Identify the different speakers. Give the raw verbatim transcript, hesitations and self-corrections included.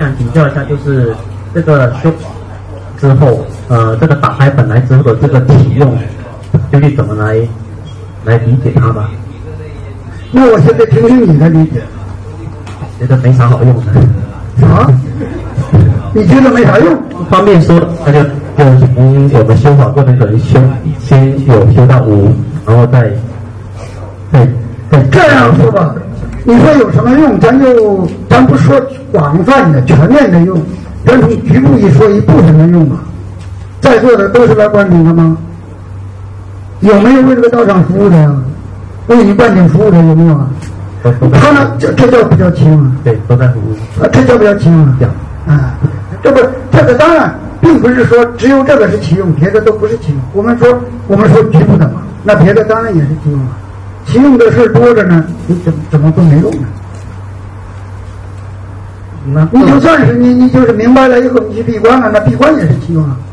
Speaker 1: 想请教一下，就是这个修之后，呃，这个打开本来之后的这个启用，究竟怎么来来理解它吧？
Speaker 2: 那我现在听听你的理解。
Speaker 1: 觉得没啥好用的。
Speaker 2: 啊？你觉得没啥用？
Speaker 1: 方便说，那就就从我们修法过程可能修先有修到五，然后再再再
Speaker 2: 这样说吧。你说有什么用？咱就咱不说广泛的、全面的用，咱从局部一说一部分的用吧。在座的都是来灌顶的吗？有没有为这个道场服务的呀？为你灌顶服务的有没有啊？他呢？这这叫不叫亲啊？
Speaker 1: 对，都在服务。
Speaker 2: 啊，这叫不叫亲啊？啊，这不，这个当然并不是说只有这个是启用，别的都不是启用。我们说我们说局部的嘛，那别的当然也是启用啊。启用的事多着呢，你怎怎么会没用呢？
Speaker 1: 那
Speaker 2: 你就算是你你就是明白了以后，你去闭关了，那闭关也是启用啊。